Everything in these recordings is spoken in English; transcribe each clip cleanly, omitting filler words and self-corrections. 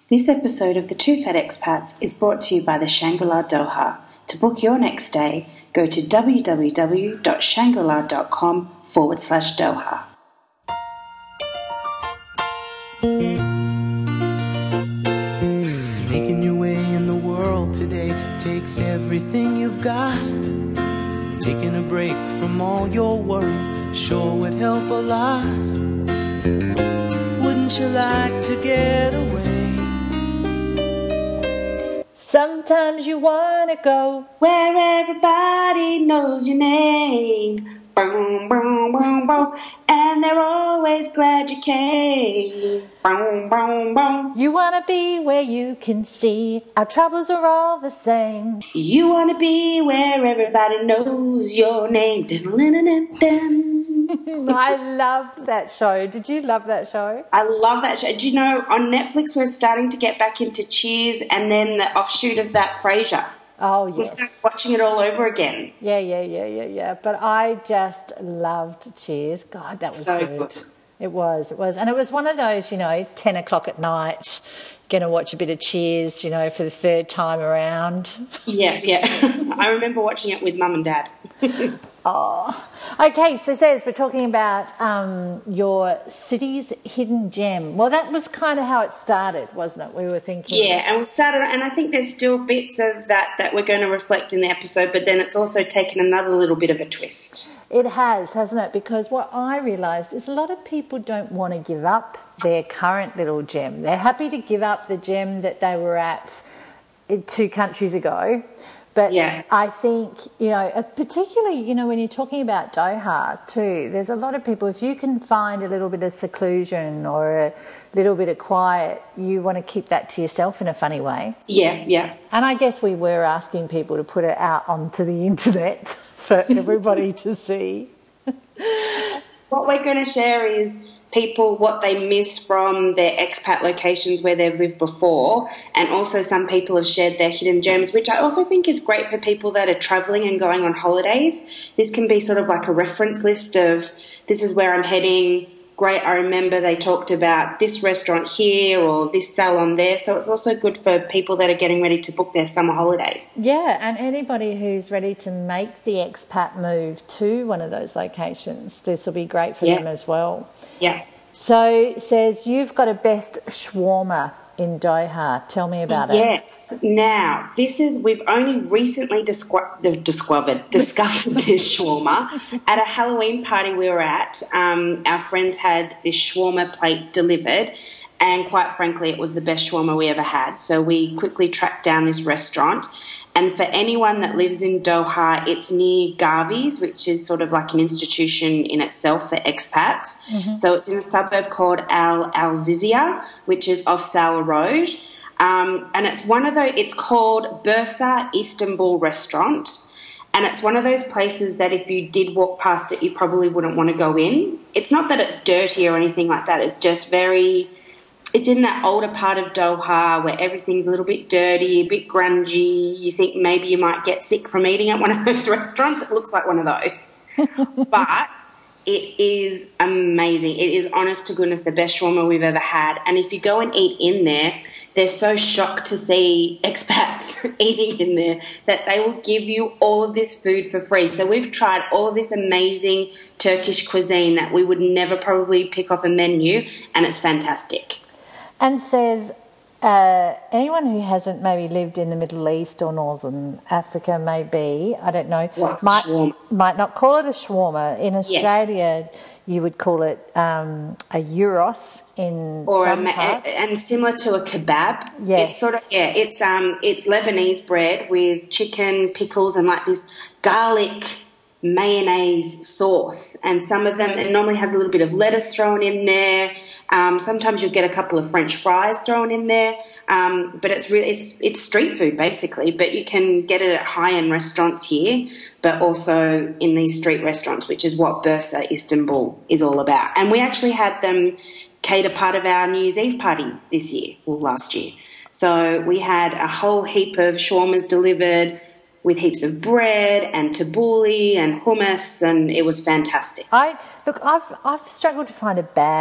This episode of The Two Fat Expats is brought to you by the Shangri-La Doha. To book your next stay, go to www.shangri-la.com/Doha. Making your way in the world today takes everything you've got. Taking a break from all your worries sure would help a lot. Wouldn't you like to get away? Sometimes you wanna go where everybody knows your name. Boom, boom, boom, boom. And they're always glad you came. Boom, boom, boom. You wanna be where you can see our troubles are all the same. You wanna be where everybody knows your name. I loved that show. Did you love that show? I love that show. Do you know, on Netflix we're starting to get back into Cheers and then the offshoot of that, Frasier. Oh, yes. We'll start watching it all over again. Yeah. But I just loved Cheers. God, that was so good. It was. And it was one of those, 10 o'clock at night, going to watch a bit of Cheers, for the third time around. Yeah. I remember watching it with Mum and Dad. Oh, okay. So, Saz, we're talking about your city's hidden gem. Well, that was kind of how it started, wasn't it? We were thinking. Yeah, and we started, and I think there's still bits of that we're going to reflect in the episode, but then it's also taken another little bit of a twist. It has, hasn't it? Because what I realised is a lot of people don't want to give up their current little gem. They're happy to give up the gem that they were at 2 countries ago. But yeah. I think, particularly, when you're talking about Doha too, there's a lot of people, if you can find a little bit of seclusion or a little bit of quiet, you want to keep that to yourself in a funny way. Yeah. And I guess we were asking people to put it out onto the internet for everybody to see. What we're going to share is people what they miss from their expat locations where they've lived before, and also some people have shared their hidden gems, which I also think is great for people that are travelling and going on holidays. This can be sort of like a reference list of this is where I'm heading. Great, I remember they talked about this restaurant here or this salon there. So it's also good for people that are getting ready to book their summer holidays. Yeah, and anybody who's ready to make the expat move to one of those locations, this will be great for them as well. Yeah. So it says you've got a best shawarma in Doha. Tell me about it. Yes. Now, we've only recently discovered this shawarma. At a Halloween party we were at, our friends had this shawarma plate delivered, and quite frankly, it was the best shawarma we ever had. So we quickly tracked down this restaurant. And for anyone that lives in Doha, it's near Garvey's, which is sort of like an institution in itself for expats. Mm-hmm. So it's in a suburb called Al Zizia, which is off Sour Road. And it's it's called Bursa Istanbul Restaurant. And it's one of those places that if you did walk past it, you probably wouldn't want to go in. It's not that it's dirty or anything like that. It's just it's in that older part of Doha where everything's a little bit dirty, a bit grungy. You think maybe you might get sick from eating at one of those restaurants. It looks like one of those. But it is amazing. It is, honest to goodness, the best shawarma we've ever had. And if you go and eat in there, they're so shocked to see expats eating in there that they will give you all of this food for free. So we've tried all of this amazing Turkish cuisine that we would never probably pick off a menu, and it's fantastic. And says anyone who hasn't maybe lived in the Middle East or Northern Africa, maybe, I don't know, might not call it a shawarma. In Australia, you would call it a gyros in some parts. And similar to a kebab. Yes. It's sort of, it's Lebanese bread with chicken, pickles, and like this garlic mayonnaise sauce, and some of them, it normally has a little bit of lettuce thrown in there. Sometimes you'll get a couple of French fries thrown in there, but it's street food basically, but you can get it at high-end restaurants here, but also in these street restaurants, which is what Bursa Istanbul is all about. And we actually had them cater part of our New Year's Eve party last year. So we had a whole heap of shawarmas delivered with heaps of bread and tabbouleh and hummus, and it was fantastic. I've struggled to find a bad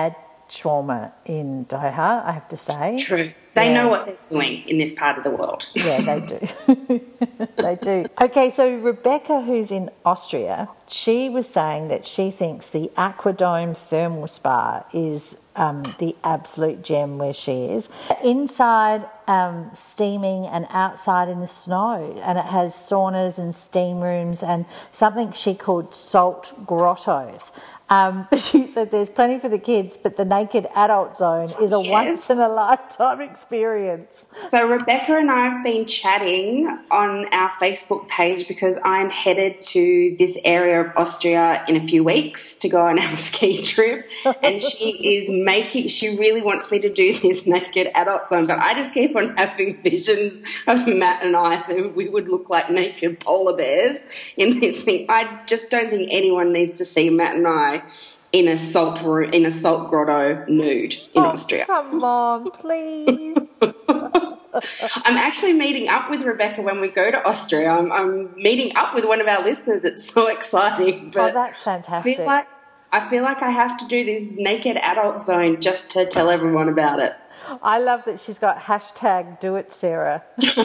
shawarma in Doha, I have to say. True. They know what they're doing in this part of the world. Yeah, they do. They do. Okay, so Rebecca, who's in Austria, she was saying that she thinks the Aquadome Thermal Spa is the absolute gem where she is. Inside, steaming, and outside in the snow. And it has saunas and steam rooms and something she called salt grottos. But she said there's plenty for the kids, but the naked adult zone is a once-in-a-lifetime experience. So Rebecca and I have been chatting on our Facebook page because I'm headed to this area of Austria in a few weeks to go on our ski trip, and she really wants me to do this naked adult zone, but I just keep on having visions of Matt and I that we would look like naked polar bears in this thing. I just don't think anyone needs to see Matt and I in a salt grotto nude in Austria. Come on, please. I'm actually meeting up with Rebecca when we go to Austria. I'm meeting up with one of our listeners. It's so exciting. But that's fantastic. I feel like I have to do this naked adult zone just to tell everyone about it. I love that she's got hashtag do it, Sarah.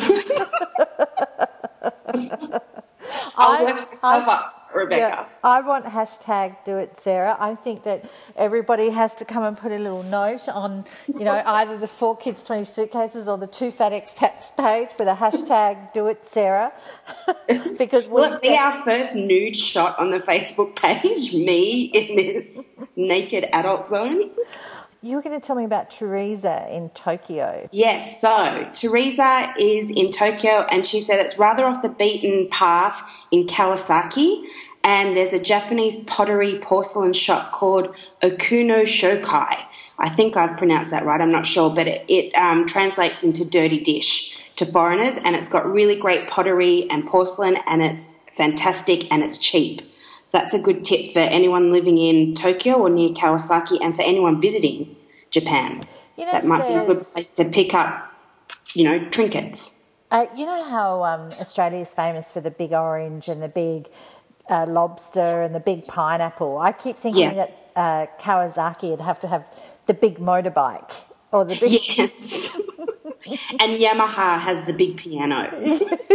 I'll work myself up, Rebecca. Yeah, I want hashtag do it, Sarah. I think that everybody has to come and put a little note on, either the 4 Kids 20 Suitcases or the 2 Fat Expats page with a hashtag do it, Sarah. Because will it be our first nude shot on the Facebook page? Me in this naked adult zone? You were going to tell me about Teresa in Tokyo. Yes, so Teresa is in Tokyo, and she said it's rather off the beaten path in Kawasaki, and there's a Japanese pottery porcelain shop called Okuno Shokai. I think I've pronounced that right, I'm not sure, but it translates into dirty dish to foreigners, and it's got really great pottery and porcelain, and it's fantastic and it's cheap. That's a good tip for anyone living in Tokyo or near Kawasaki, and for anyone visiting Japan. That might be a good place to pick up, trinkets. You know how Australia is famous for the big orange and the big lobster and the big pineapple? I keep thinking that Kawasaki would have to have the big motorbike or the big... Yes. And Yamaha has the big piano.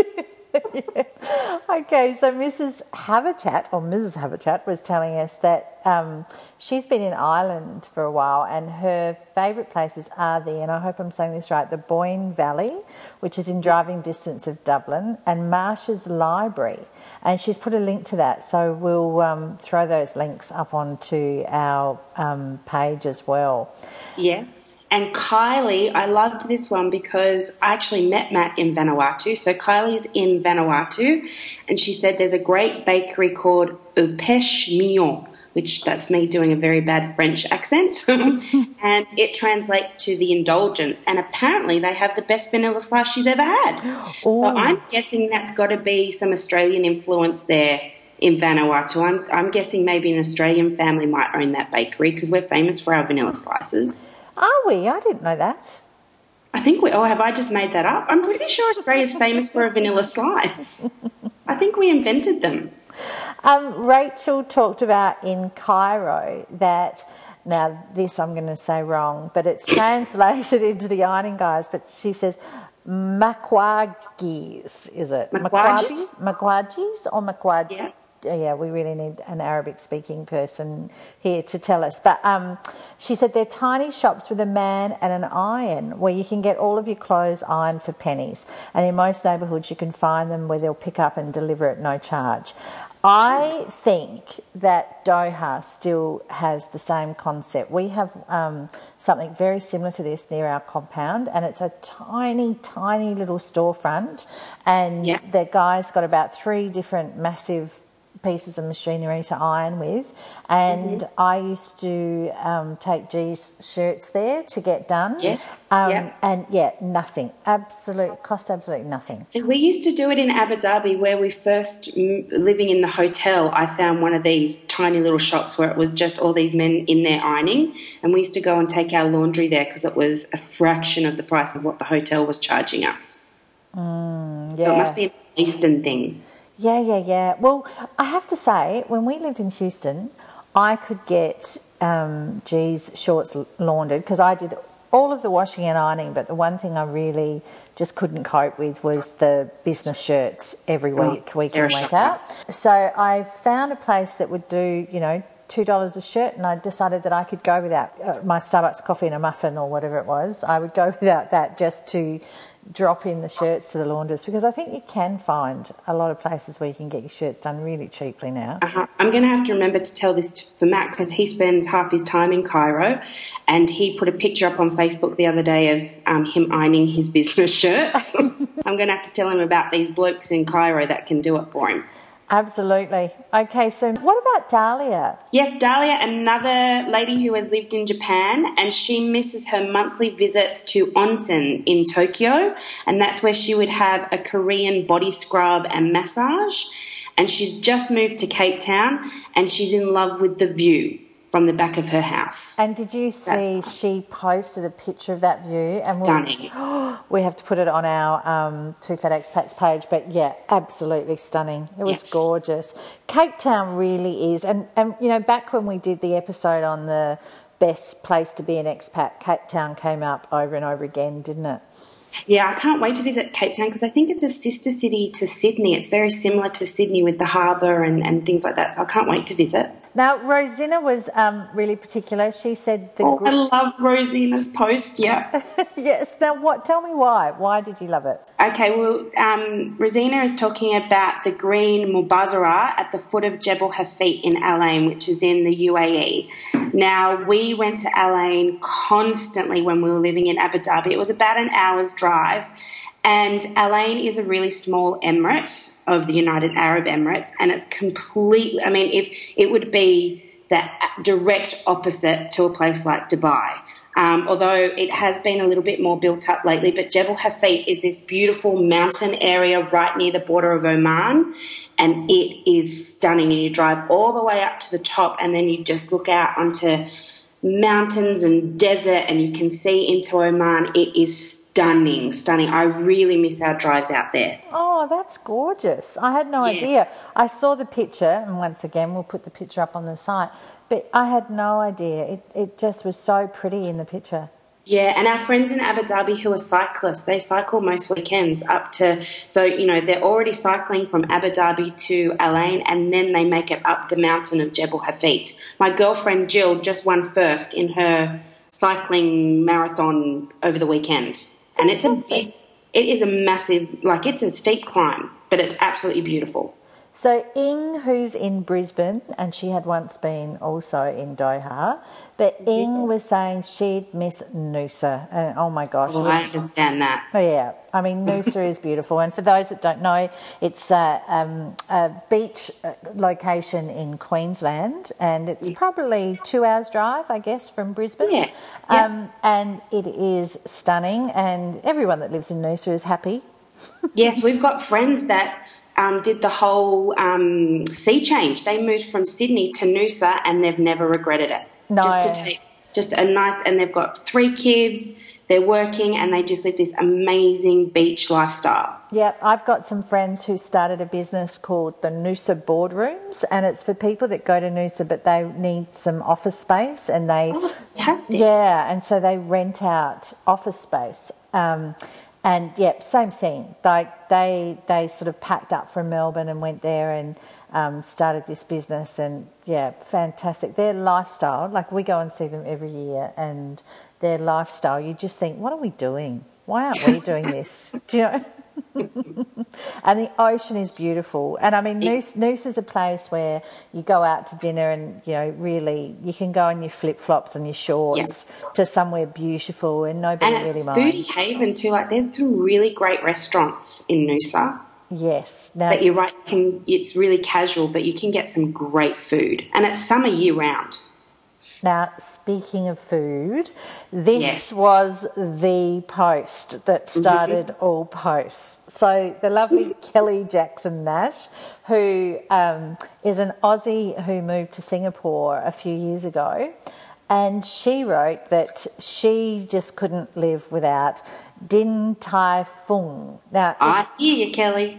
Okay, so Mrs. Haverchat was telling us that she's been in Ireland for a while, and her favourite places are and I hope I'm saying this right, the Boyne Valley, which is in driving distance of Dublin, and Marsh's Library. And she's put a link to that, so we'll throw those links up onto our page as well. Yes. And Kylie, I loved this one because I actually met Matt in Vanuatu. So Kylie's in Vanuatu, and she said there's a great bakery called Au Pêche Mignon, which that's me doing a very bad French accent, and it translates to the indulgence. And apparently they have the best vanilla slice she's ever had. Ooh. So I'm guessing that's got to be some Australian influence there in Vanuatu. I'm guessing maybe an Australian family might own that bakery because we're famous for our vanilla slices. Are we? I didn't know that. I think have I just made that up? I'm pretty sure Australia's famous for a vanilla slice. I think we invented them. Rachel talked about in Cairo that, now this I'm going to say wrong, but it's translated into the ironing guys, but she says makwagis, is it? Makwagis? Makwagis or makwagis? Yeah. Yeah, we really need an Arabic-speaking person here to tell us. But she said they're tiny shops with a man and an iron where you can get all of your clothes ironed for pennies. And in most neighbourhoods you can find them where they'll pick up and deliver at no charge. I think that Doha still has the same concept. We have something very similar to this near our compound, and it's a tiny, tiny little storefront. And the guy's got about 3 different massive pieces of machinery to iron with, and I used to take G's shirts there to get done. And nothing, cost absolutely nothing. So we used to do it in Abu Dhabi, where we first living in the hotel. I found one of these tiny little shops where it was just all these men in there ironing, and we used to go and take our laundry there because it was a fraction of the price of what the hotel was charging us. So it must be an Eastern thing. Yeah. Well, I have to say, when we lived in Houston, I could get G's shorts laundered, because I did all of the washing and ironing, but the one thing I really just couldn't cope with was the business shirts every week in, week out. So I found a place that would do, $2 a shirt, and I decided that I could go without my Starbucks coffee and a muffin or whatever it was. I would go without that just to drop in the shirts to the laundress, because I think you can find a lot of places where you can get your shirts done really cheaply now. I'm going to have to remember to tell this for Matt, because he spends half his time in Cairo, and he put a picture up on Facebook the other day of him ironing his business shirts. I'm going to have to tell him about these blokes in Cairo that can do it for him. Absolutely. Okay, so what about Dahlia? Yes, Dahlia, another lady who has lived in Japan, and she misses her monthly visits to onsen in Tokyo, and that's where she would have a Korean body scrub and massage. And she's just moved to Cape Town, and she's in love with the view from the back of her house. And did you see she posted a picture of that view? And stunning. We have to put it on our Two Fat Expats page, but yeah, absolutely stunning. It was gorgeous. Cape Town really is, and back when we did the episode on the best place to be an expat, Cape Town came up over and over again, didn't it? Yeah, I can't wait to visit Cape Town, because I think it's a sister city to Sydney. It's very similar to Sydney with the harbour and things like that, so I can't wait to visit. Now, Rosina was really particular. She said I love Rosina's post, yeah. Yes. Now, tell me why. Why did you love it? Okay, well, Rosina is talking about the green Mubazara at the foot of Jebel Hafeet in Al Ain, which is in the UAE. Now, we went to Al Ain constantly when we were living in Abu Dhabi. It was about an hour's drive. And Al Ain is a really small emirate of the United Arab Emirates, and it's completely, if it would be the direct opposite to a place like Dubai. Although it has been a little bit more built up lately, but Jebel Hafeet is this beautiful mountain area right near the border of Oman, and it is stunning. And you drive all the way up to the top, and then you just look out onto mountains and desert, and you can see into Oman. It is stunning. I really miss our drives out there. Oh, that's gorgeous. I had no idea. I saw the picture, and once again, we'll put the picture up on the site, but I had no idea. It just was so pretty in the picture. Yeah, and our friends in Abu Dhabi who are cyclists, they cycle most weekends up to, they're already cycling from Abu Dhabi to Al Ain, and then they make it up the mountain of Jebel Hafeet. My girlfriend Jill just won first in her cycling marathon over the weekend. And it is a massive, it's a steep climb, but it's absolutely beautiful. So Ing, who's in Brisbane, and she had once been also in Doha, but Ing was saying she'd miss Noosa. And oh my gosh. Well, I understand that. Oh yeah. Noosa is beautiful. And for those that don't know, it's a beach location in Queensland, and it's probably 2 hours drive, I guess, from Brisbane. Yeah. And it is stunning, and everyone that lives in Noosa is happy. Yes, we've got friends that did the whole sea change. They moved from Sydney to Noosa, and they've never regretted it. No. Just to take and they've got 3 kids, they're working, and they just live this amazing beach lifestyle. Yeah, I've got some friends who started a business called the Noosa Boardrooms, and it's for people that go to Noosa but they need some office space, and they... Oh, fantastic. Yeah, and so they rent out office space. And yeah, same thing. They sort of packed up from Melbourne and went there and started this business, and yeah, fantastic. Their lifestyle, we go and see them every year, and their lifestyle, you just think, what are we doing? Why aren't we doing this? Do you know? And the ocean is beautiful. And Noosa is a place where you go out to dinner and, really you can go in your flip-flops and your shorts to somewhere beautiful, and nobody really minds. And it's foodie haven too. There's some really great restaurants in Noosa. Yes. But you're right, it's really casual, but you can get some great food. And it's summer year-round. Now, speaking of food, this was the post that started all posts. So the lovely Kelly Jackson Nash, who is an Aussie who moved to Singapore a few years ago, and she wrote that she just couldn't live without Din Tai Fung. Now, I hear you, Kelly.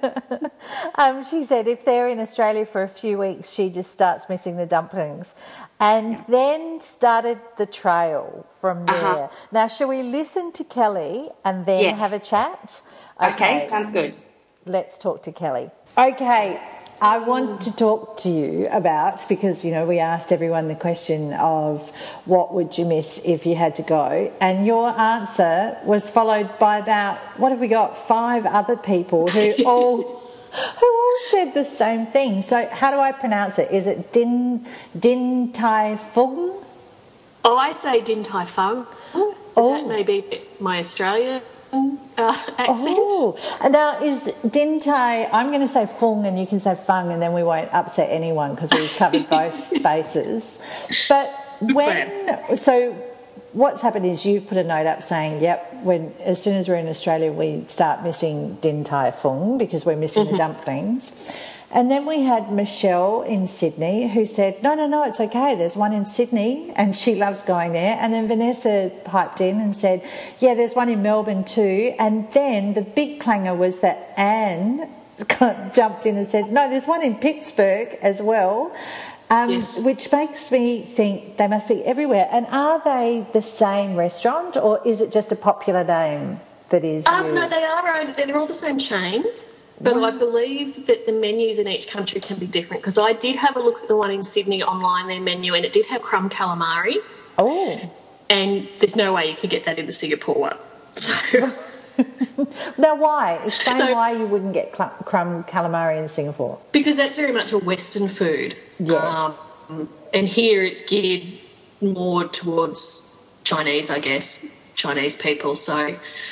She said if they're in Australia for a few weeks, she just starts missing the dumplings. and then started the trail from there. Now, shall we listen to Kelly and then have a chat? Okay, sounds good. Let's talk to Kelly. Okay, I want to talk to you about, because, you know, we asked everyone the question of what would you miss if you had to go, and your answer was followed by about, what have we got, 5 other people who all said the same thing. So how do I pronounce it? Is it Din Tai Fung? Oh, I say Din Tai Fung. That may be my Australian accent. Oh, and now is Din Tai, I'm going to say Fung and you can say Fung, and then we won't upset anyone because we've covered both bases. But so what's happened is you've put a note up saying, as soon as we're in Australia, we start missing Din Tai Fung because we're missing the dumplings. And then we had Michelle in Sydney who said, no, it's okay, there's one in Sydney and she loves going there. And then Vanessa piped in and said, yeah, there's one in Melbourne too. And then the big clanger was that Anne jumped in and said, no, there's one in Pittsburgh as well. Which makes me think they must be everywhere. And are they the same restaurant, or is it just a popular name that is used? No, they are. They're all the same chain. But I believe that the menus in each country can be different, because I did have a look at the one in Sydney online, their menu, and it did have crumb calamari. Oh. And there's no way you could get that in the Singapore one. So... Now, why? Explain why you wouldn't get crumb calamari in Singapore. Because that's very much a Western food. Yes. And here it's geared more towards Chinese, I guess, Chinese people. So,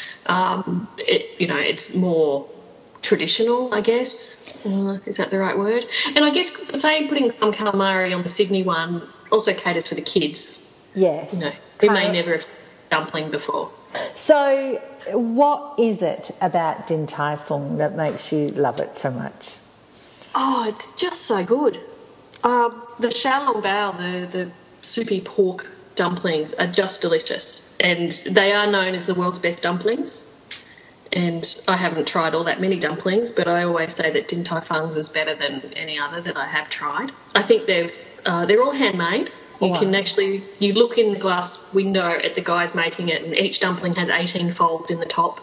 it's more traditional, I guess. Is that the right word? And I guess, say, putting crumb calamari on the Sydney one also caters for the kids. Yes. You know, who may never have dumpling before. So what is it about Din Tai Fung that makes you love it so much? Oh, it's just so good. The xiao long bao, the soupy pork dumplings are just delicious, and they are known as the world's best dumplings. And I haven't tried all that many dumplings, but I always say that Din Tai Fung's is better than any other that I have tried. I think they're all handmade. You look in the glass window at the guys making it, and each dumpling has 18 folds in the top.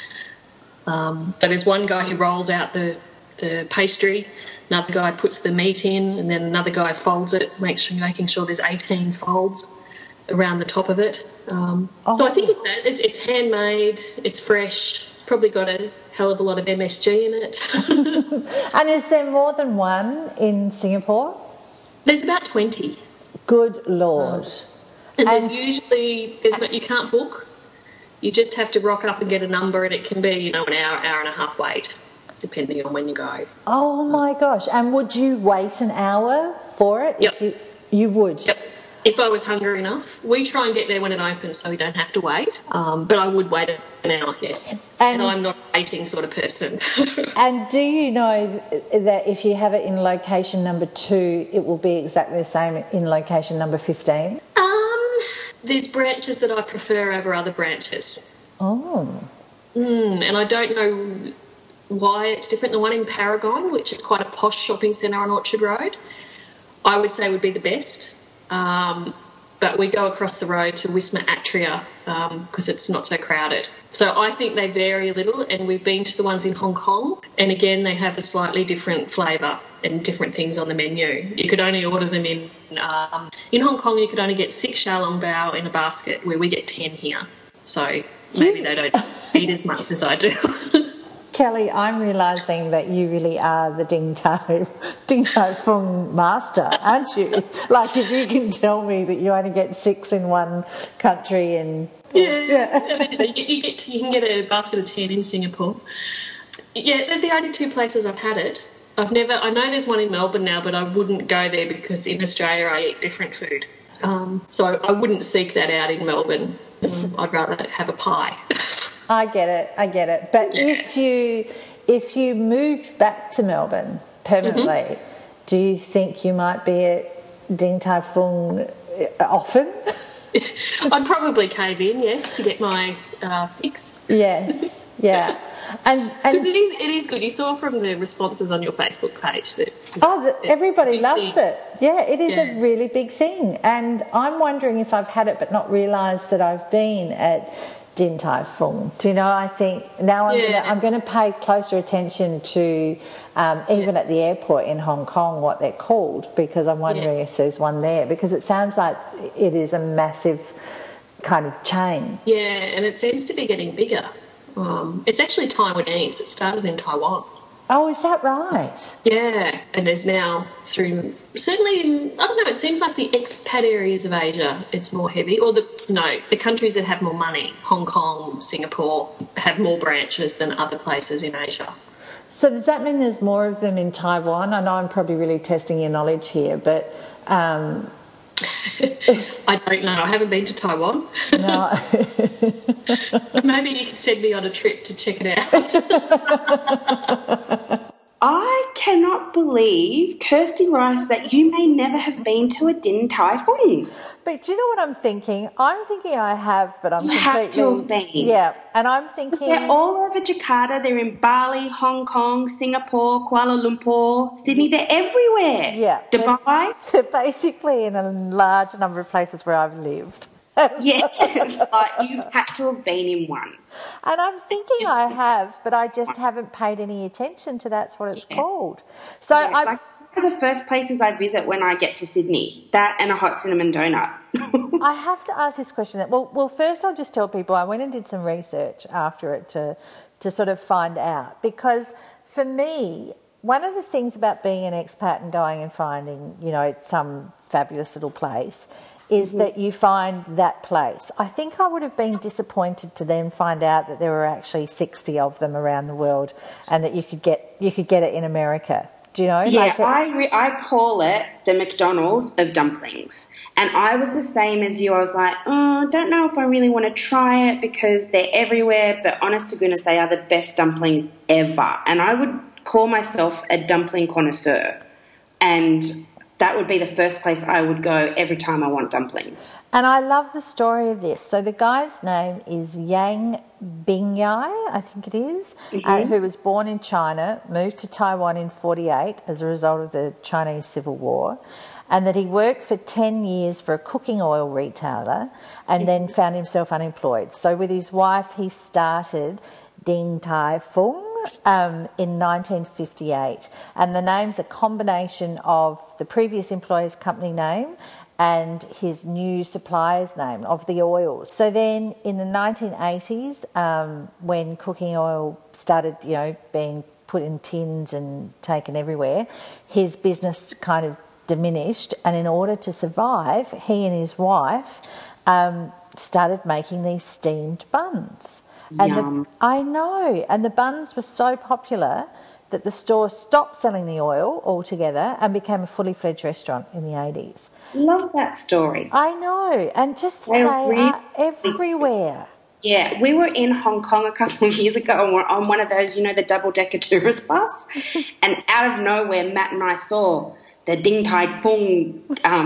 So there's one guy who rolls out the pastry, another guy puts the meat in, and then another guy folds it, making sure there's 18 folds around the top of it. So I think it's handmade, it's fresh, it's probably got a hell of a lot of MSG in it. And is there more than one in Singapore? There's about 20. Good Lord. And you can't book. You just have to rock up and get a number, and it can be, an hour and a half wait, depending on when you go. Oh, my gosh. And would you wait an hour for it? Yep. You would? Yep. If I was hungry enough. We try and get there when it opens so we don't have to wait. But I would wait an hour, yes. And I'm not a waiting sort of person. And do you know that if you have it in location number 2, it will be exactly the same in location number 15? There's branches that I prefer over other branches. Oh. And I don't know why it's different. The one in Paragon, which is quite a posh shopping centre on Orchard Road, I would say would be the best. But we go across the road to Wisma Atria because it's not so crowded. So I think they vary a little, and we've been to the ones in Hong Kong, and again they have a slightly different flavour and different things on the menu. You could only order them in Hong Kong. You could only get 6 xiao long bao in a basket, where we get 10 here. So maybe they don't eat as much as I do. Kelly, I'm realising that you really are the Din Tai Fung master, aren't you? Like, if you can tell me that you only get 6 in one country and... Yeah. You can get a basket of 10 in Singapore. Yeah, they're the only 2 places I've had it. I know there's one in Melbourne now, but I wouldn't go there because in Australia I eat different food. So I wouldn't seek that out in Melbourne. I'd rather have a pie. I get it. But if you moved back to Melbourne permanently, do you think you might be at Din Tai Fung often? I'd probably cave in, yes, to get my fix. Yes. Yeah. And because it is good. You saw from the responses on your Facebook page that everybody loves it. Yeah, it is Yeah. a really big thing. And I'm wondering if I've had it but not realised that I've been at Din Tai Fung. Do you know, I think now I'm going to pay closer attention to even at the airport in Hong Kong what they're called, because I'm wondering if there's one there, because it sounds like it is a massive kind of chain. Yeah, and it seems to be getting bigger. It's actually Taiwanese. It started in Taiwan. Oh, is that right? Yeah, and there's now certainly I don't know, it seems like the expat areas of Asia, it's more heavy. Or the countries that have more money, Hong Kong, Singapore, have more branches than other places in Asia. So does that mean there's more of them in Taiwan? I know I'm probably really testing your knowledge here, but... I don't know. I haven't been to Taiwan. No. Maybe you could send me on a trip to check it out. I cannot believe, Kirsty Rice, that you may never have been to a Din Tai Fung. But do you know what I'm thinking? I'm thinking I have, but I'm You completely... have to have been. Yeah, and I'm thinking... Because they're all over Jakarta. They're in Bali, Hong Kong, Singapore, Kuala Lumpur, Sydney. They're everywhere. Yeah. Dubai. They're basically in a large number of places where I've lived. Yes, like you've had to have been in one. And I'm thinking I have, but I just haven't paid any attention to that's what it's called. So Yeah, like one of the first places I visit when I get to Sydney, that and a hot cinnamon donut. I have to ask this question. Well, first I'll just tell people I went and did some research after it to sort of find out, because for me, one of the things about being an expat and going and finding, you know, some fabulous little place is that you find that place. I think I would have been disappointed to then find out that there were actually 60 of them around the world, and that you could get it in America. Do you know? Yeah, I call it the McDonald's of dumplings. And I was the same as you. I was like, I don't know if I really want to try it because they're everywhere, but honest to goodness, they are the best dumplings ever. And I would call myself a dumpling connoisseur. And that would be the first place I would go every time I want dumplings. And I love the story of this. So the guy's name is Yang Bingyai, I think it is, who was born in China, moved to Taiwan in 1948 as a result of the Chinese Civil War, and that he worked for 10 years for a cooking oil retailer and then found himself unemployed. So with his wife, he started Din Tai Fung in 1958, and the name's a combination of the previous employer's company name and his new supplier's name of the oils. So then in the 1980s, when cooking oil started, you know, being put in tins and taken everywhere, his business kind of diminished, and in order to survive, he and his wife started making these steamed buns. And I know, and the buns were so popular that the store stopped selling the oil altogether and became a fully fledged restaurant in the 80s. Love that story. I know, and just they are everywhere. Yeah, we were in Hong Kong a couple of years ago on one of those, you know, the double-decker tourist bus, and out of nowhere, Matt and I saw the Din Tai Fung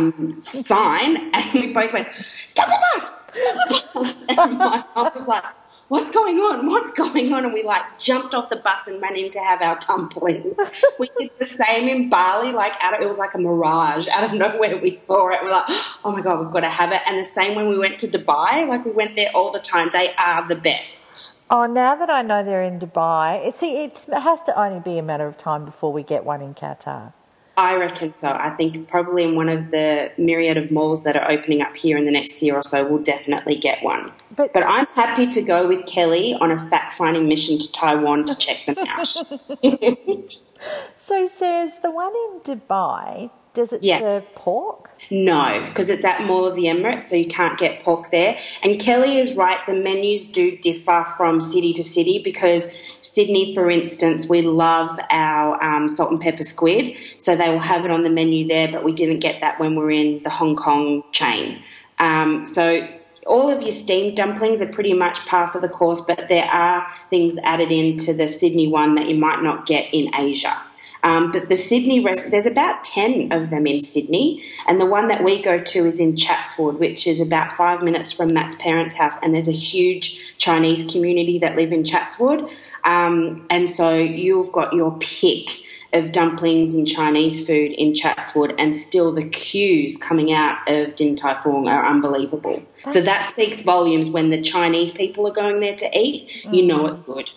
sign, and we both went, "Stop the bus! Stop the bus!" And my mum was like, "What's going on? What's going on?" And we jumped off the bus and ran in to have our dumplings. We did the same in Bali, it was like a mirage. Out of nowhere we saw it. We're like, oh my God, we've got to have it. And the same when we went to Dubai, we went there all the time. They are the best. Oh, now that I know they're in Dubai, it has to only be a matter of time before we get one in Qatar. I reckon so. I think probably in one of the myriad of malls that are opening up here in the next year or so, we'll definitely get one. But I'm happy to go with Kelly on a fact-finding mission to Taiwan to check them out. So, Sarah's the one in Dubai, does it serve pork? No, because it's at Mall of the Emirates, so you can't get pork there. And Kelly is right, the menus do differ from city to city, because Sydney, for instance, we love our salt and pepper squid, so they will have it on the menu there, but we didn't get that when we're in the Hong Kong chain. So all of your steamed dumplings are pretty much par for the course, but there are things added into the Sydney one that you might not get in Asia. But the Sydney there's about 10 of them in Sydney, and the one that we go to is in Chatswood, which is about 5 minutes from Matt's parents' house, and there's a huge Chinese community that live in Chatswood. And so you've got your pick of dumplings and Chinese food in Chatswood, and still the queues coming out of Din Tai Fung are unbelievable. So that speaks volumes. When the Chinese people are going there to eat, you know it's good.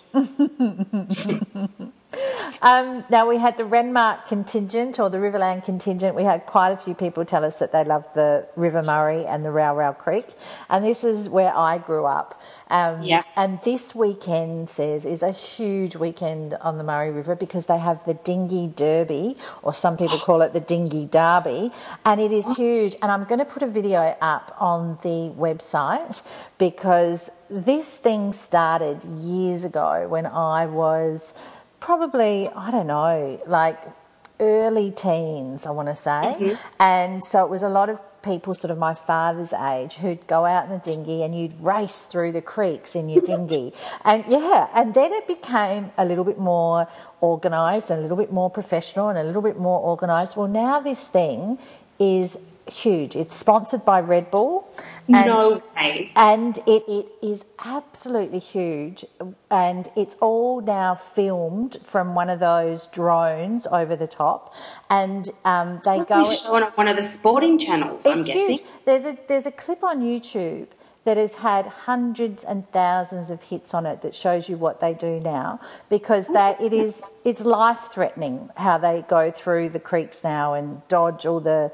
Now, we had the Renmark contingent, or the Riverland contingent. We had quite a few people tell us that they loved the River Murray and the Row Row Creek, and this is where I grew up. And this weekend, says, is a huge weekend on the Murray River because they have the Dinghy Derby, or some people call it the Dinghy Derby, and it is huge. And I'm going to put a video up on the website because this thing started years ago when I was probably, I don't know, like early teens, I want to say. And so it was a lot of people sort of my father's age who'd go out in the dinghy and you'd race through the creeks in your dinghy. And then it became a little bit more organised and a little bit more professional and a little bit more organised. Well, now this thing is huge. It's sponsored by Red Bull. No way. And it is absolutely huge, and it's all now filmed from one of those drones over the top, and they go shown on one of the sporting channels. I'm guessing. Huge. There's a clip on YouTube that has had hundreds and thousands of hits on it that shows you what they do now, because it's life-threatening how they go through the creeks now and dodge all the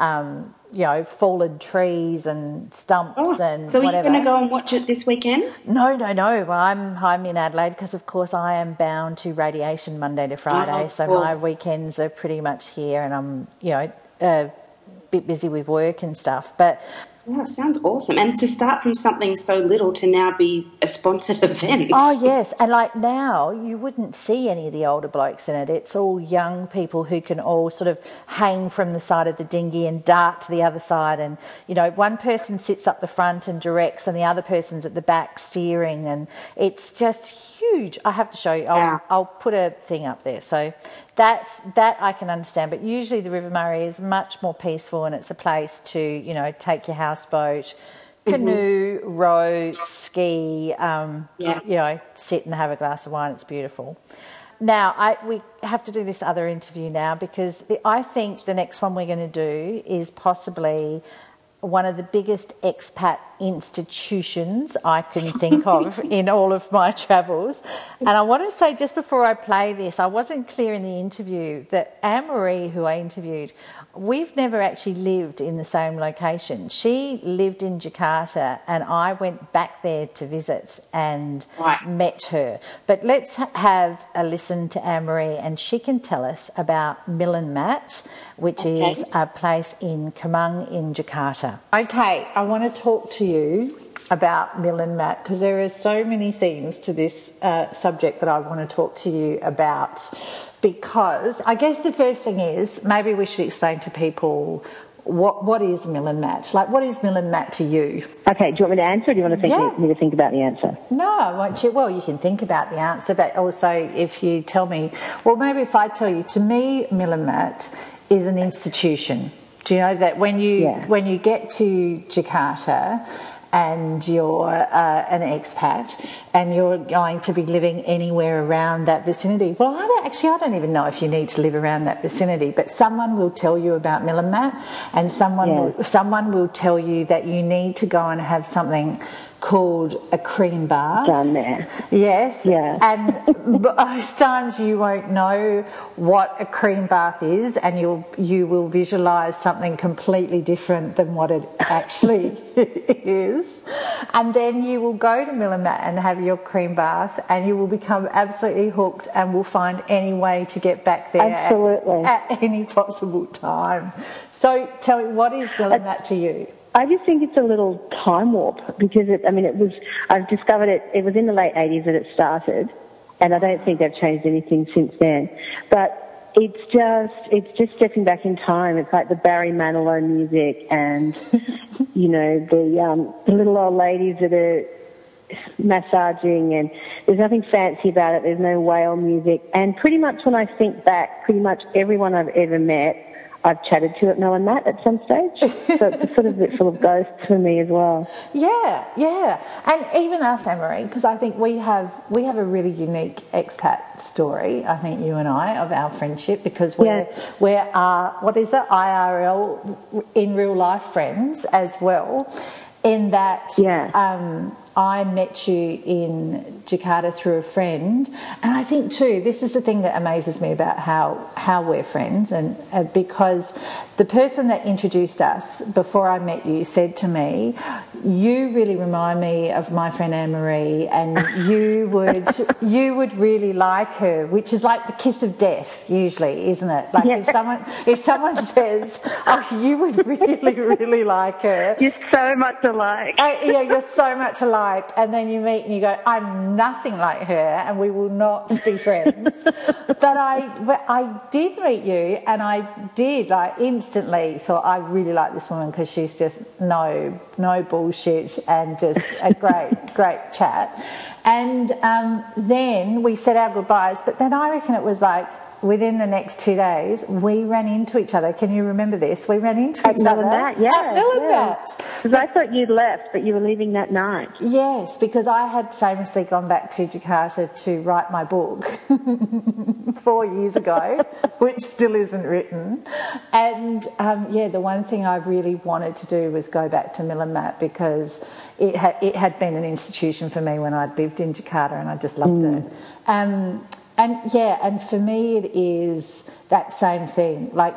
fallen trees and stumps and so whatever. So are you going to go and watch it this weekend? No. Well, I'm in Adelaide because, of course, I am bound to radiation Monday to Friday, so my weekends are pretty much here, and I'm a bit busy with work and stuff, but. Oh, it sounds awesome. And to start from something so little to now be a sponsored event. Oh, yes. And like now, you wouldn't see any of the older blokes in it. It's all young people who can all sort of hang from the side of the dinghy and dart to the other side. And, one person sits up the front and directs and the other person's at the back steering. And it's just huge. I have to show you. I'll put a thing up there. So that I can understand. But usually the River Murray is much more peaceful, and it's a place to, take your houseboat, canoe, row, ski, sit and have a glass of wine. It's beautiful. Now, we have to do this other interview now because I think the next one we're going to do is possibly one of the biggest expat institutions I can think of in all of my travels. And I want to say, just before I play this, I wasn't clear in the interview that Anne-Marie, who I interviewed, we've never actually lived in the same location. She lived in Jakarta and I went back there to visit and met her. But let's have a listen to Anne-Marie, and she can tell us about Millen Mat, which is a place in Kemang in Jakarta. Okay, I want to talk to you about Millen Mat because there are so many things to this subject that I want to talk to you about. Because I guess the first thing is maybe we should explain to people what is Millen Mat? Like, what is Millen Mat to you? Okay, do you want me to answer, or do you want me to think about the answer? No, I want you. Well, you can think about the answer, but also if you tell me, well, maybe if I tell you, to me, Millen Mat is an institution. Do you know that when you get to Jakarta and you're an expat and you're going to be living anywhere around that vicinity, well, I don't even know if you need to live around that vicinity, but someone will tell you about Millen Mat, and someone will tell you that you need to go and have something called a cream bath. Done there. Yes. Yeah. And most times you won't know what a cream bath is, and you will visualise something completely different than what it actually is. And then you will go to Millen Mat and have your cream bath, and you will become absolutely hooked and will find any way to get back there at any possible time. So tell me, what is Millen Mat to you? I just think it's a little time warp because I've discovered it was in the late 80s that it started, and I don't think they've changed anything since then. But it's just stepping back in time. It's like the Barry Manilow music and, the little old ladies that are massaging, and there's nothing fancy about it. There's no whale music. And pretty much when I think back, pretty much everyone I've ever met, I've chatted to at Mel and Matt at some stage. So it's sort of a bit full of ghosts for me as well. Yeah, yeah. And even us, Anne-Marie, because I think we have a really unique expat story, I think you and I, of our friendship, because we're what is it, IRL, in real life friends as well, in that I met you in Jakarta through a friend, and I think too this is the thing that amazes me about how we're friends, and because the person that introduced us before I met you said to me, you really remind me of my friend Anne-Marie, and you would really like her, which is like the kiss of death usually, isn't it? Like if someone says, oh, you would really like her, you're so much alike. You're so much alike. And then you meet and you go, I'm nothing like her and we will not be friends. But I did meet you, and I did instantly thought, I really like this woman because she's just no bullshit and just a great chat. And then we said our goodbyes, but then I reckon it was like within the next 2 days, we ran into each other. Can you remember this? We ran into each other at Mel and Matt. Because I thought you'd left, but you were leaving that night. Yes, because I had famously gone back to Jakarta to write my book 4 years ago, which still isn't written. And, the one thing I really wanted to do was go back to Mel and Matt, because it had been an institution for me when I'd lived in Jakarta, and I just loved it. And for me it is that same thing. Like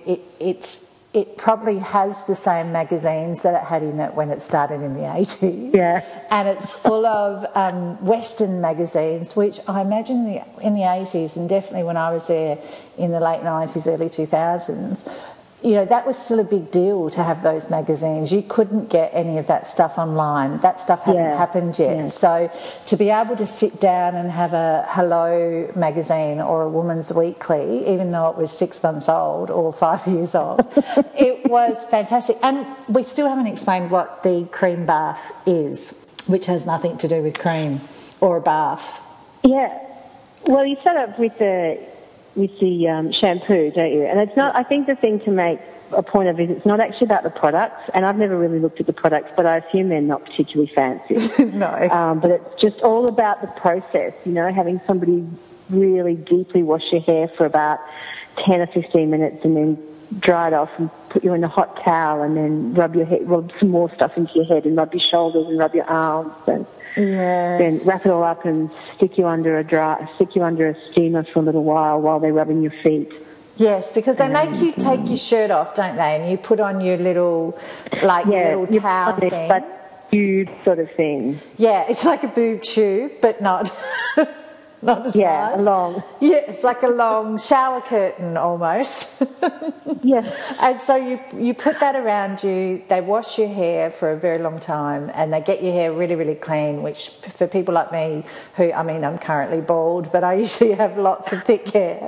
it probably has the same magazines that it had in it when it started in the 80s. Yeah. And it's full of Western magazines, which I imagine in the 80s, and definitely when I was there in the late 90s, early 2000s, that was still a big deal to have those magazines. You couldn't get any of that stuff online. That stuff hadn't happened yet. Yeah. So to be able to sit down and have a Hello magazine or a Woman's Weekly, even though it was 6 months old or 5 years old, it was fantastic. And we still haven't explained what the cream bath is, which has nothing to do with cream or a bath. Yeah. Well, you start up with the shampoo, don't you? And it's not, I think the thing to make a point of is it's not actually about the products, and I've never really looked at the products, but I assume they're not particularly fancy. No. But it's just all about the process, having somebody really deeply wash your hair for about 10 or 15 minutes and then dry it off and put you in a hot towel and then rub some more stuff into your head and rub your shoulders and rub your arms and then wrap it all up and stick you under a steamer for a little while they're rubbing your feet. Yes, because they make you take your shirt off, don't they? And you put on your little little towel thing. But tube sort of thing. Yeah, it's like a boob tube, but not not as nice. Long. Yeah, it's like a long shower curtain almost. Yeah. And so you put that around you, they wash your hair for a very long time, and they get your hair really, really clean, which for people like me, I'm currently bald, but I usually have lots of thick hair.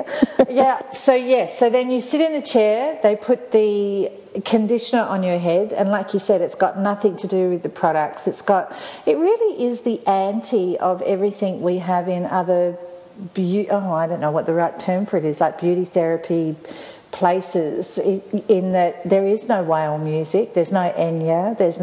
So then you sit in the chair, they put the conditioner on your head, and like you said, it's got nothing to do with the products. It really is the anti of everything we have in other I don't know what the right term for it is, like beauty therapy places, in that there is no whale music, there's no Enya, there's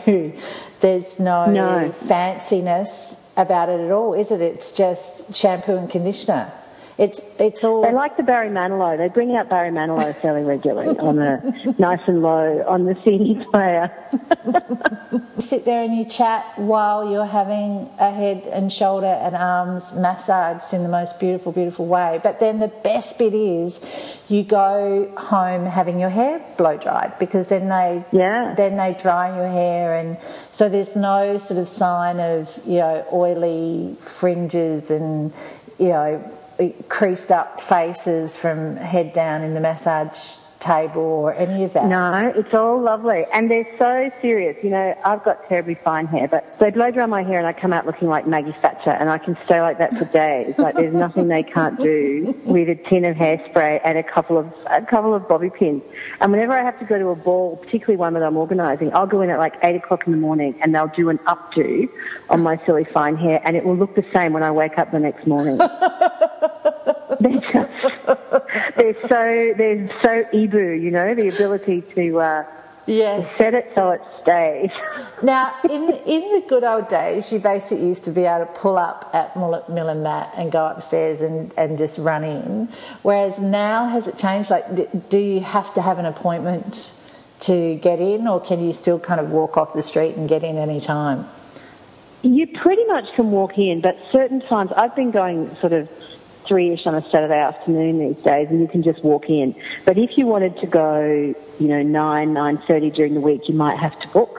no fanciness about it at all, is it? It's just shampoo and conditioner. It's all. They like the Barry Manilow. They bring out Barry Manilow fairly regularly on the nice and low on the CD player. You sit there and you chat while you're having a head and shoulder and arms massaged in the most beautiful, beautiful way. But then the best bit is you go home having your hair blow dried, because then they dry your hair, and so there's no sort of sign of oily fringes and creased up faces from head down in the massage table or any of that. No, it's all lovely. And they're so serious. I've got terribly fine hair, but they blow dry my hair and I come out looking like Maggie Thatcher, and I can stay like that for days. Like there's nothing they can't do with a tin of hairspray and a couple of bobby pins. And whenever I have to go to a ball, particularly one that I'm organising, I'll go in at like 8 o'clock in the morning and they'll do an updo on my silly fine hair, and it will look the same when I wake up the next morning. they're so Ibu, you know, the ability to set it so it stays. Now, in the good old days, you basically used to be able to pull up at Mill and Matt and go upstairs and just run in, whereas now, has it changed? Like, do you have to have an appointment to get in, or can you still kind of walk off the street and get in any time? You pretty much can walk in, but certain times, I've been going sort of 3-ish on a Saturday afternoon these days, and you can just walk in. But if you wanted to go, 9:30 during the week, you might have to book.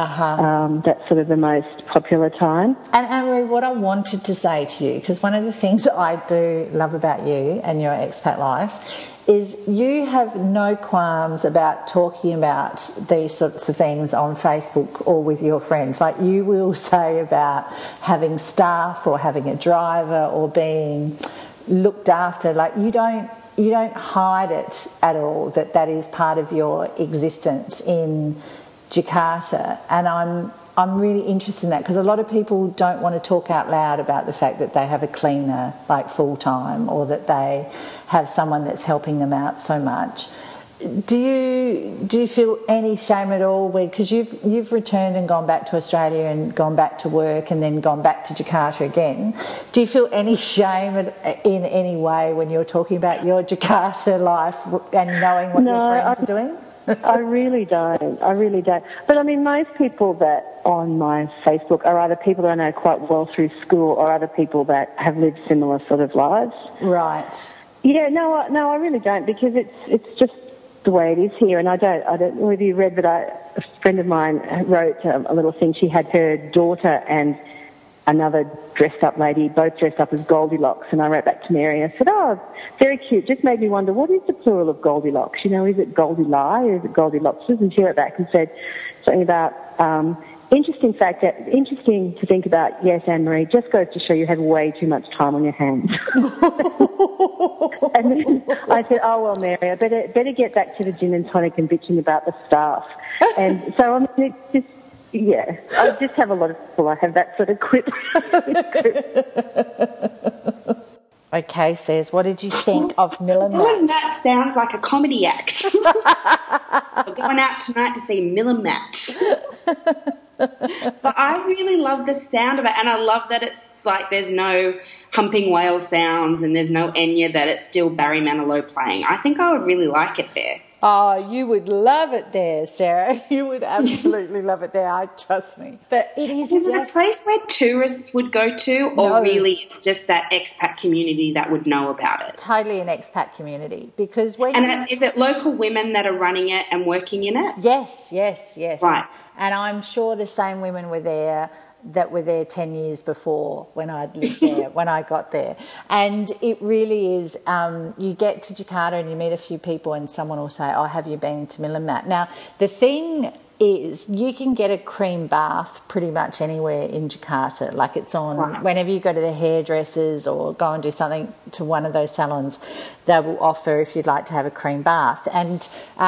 That's sort of the most popular time. And Anne-Marie, what I wanted to say to you, because one of the things that I do love about you and your expat life is you have no qualms about talking about these sorts of things on Facebook or with your friends. Like, you will say about having staff or having a driver or being looked after. Like, you don't hide it at all, that is part of your existence in Jakarta. And I'm really interested in that, because a lot of people don't want to talk out loud about the fact that they have a cleaner like full time, or that they have someone that's helping them out so much. Do you feel any shame at all? Because you've returned and gone back to Australia and gone back to work and then gone back to Jakarta again. Do you feel any shame in any way when you're talking about your Jakarta life and knowing what your friends are doing? I really don't. But I mean, most people that on my Facebook are either people that I know quite well through school, or other people that have lived similar sort of lives. Right. Yeah, no, I really don't, because it's just the way it is here. And I don't know whether you read, but a friend of mine wrote a little thing. She had her daughter and another dressed up lady, both dressed up as Goldilocks, and I wrote back to Mary. I said, "Oh, very cute. Just made me wonder, what is the plural of Goldilocks? Is it Goldilocks or is it Goldilockses?" And she wrote back and said something about interesting to think about. Yes, Anne-Marie, just goes to show you have way too much time on your hands. And then I said, "Oh well, Mary, I better get back to the gin and tonic and bitching about the staff." And so I mean, it's just. Yeah, I just have a lot of people. I have that sort of quip. Okay, says, what did you think of Mill and Matt? That sounds like a comedy act. We're going out tonight to see Mill and Matt. But I really love the sound of it, and I love that it's like there's no humping whale sounds and there's no Enya, that it's still Barry Manilow playing. I think I would really like it there. Oh, you would love it there, Sarah. You would absolutely love it there, trust me. But is it a place where tourists would go to, or really it's just that expat community that would know about it? Totally an expat community, because is it local women that are running it and working in it? Yes. Right. And I'm sure the same women were there that were there 10 years before when I'd lived there, when I got there. And it really is, you get to Jakarta and you meet a few people and someone will say, "Oh, have you been to Mill and Matt?" Now, the thing is, you can get a cream bath pretty much anywhere in Jakarta. Like, it's on, whenever you go to the hairdressers or go and do something to one of those salons, they will offer if you'd like to have a cream bath. And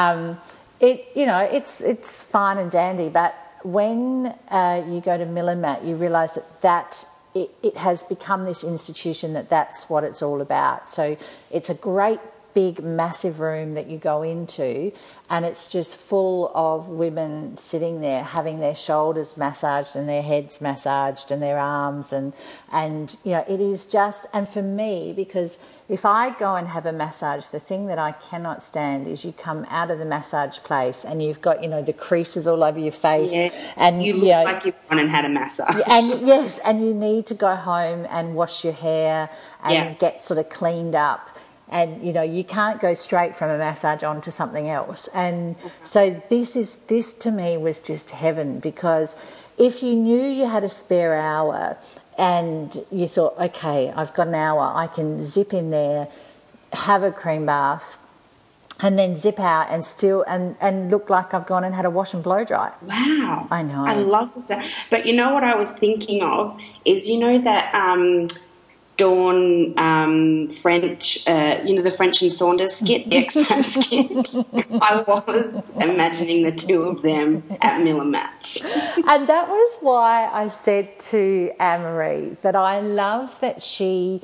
it's fine and dandy, but when you go to Mill and Matt, you realise that it has become this institution, that's what it's all about. So it's a great big massive room that you go into, and it's just full of women sitting there having their shoulders massaged and their heads massaged and their arms, and it is just, and for me, because if I go and have a massage, the thing that I cannot stand is you come out of the massage place and you've got, the creases all over your face. Yes, and you look like you've gone and had a massage. And you need to go home and wash your hair and get sort of cleaned up. And, you can't go straight from a massage on to something else. And so this to me was just heaven, because if you knew you had a spare hour and you thought, okay, I've got an hour, I can zip in there, have a cream bath, and then zip out and still and look like I've gone and had a wash and blow dry. Wow. I know. I love this. But you know what I was thinking of is, that Dawn French, the French and Saunders skit, the expat skit. I was imagining the two of them at Mill and Matt's. And that was why I said to Anne-Marie that I love that she